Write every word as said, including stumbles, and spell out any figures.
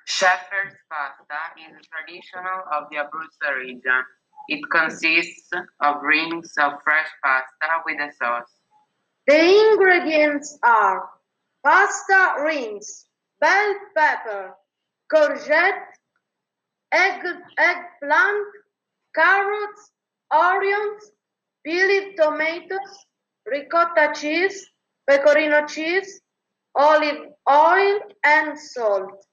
Shepherd's pasta is traditional of the Abruzzo region. It consists of rings of fresh pasta with a sauce. The ingredients are pasta rings, bell pepper, courgette, egg, eggplant, carrots, onions, peeled tomatoes, ricotta cheese, pecorino cheese, olive oil, and salt.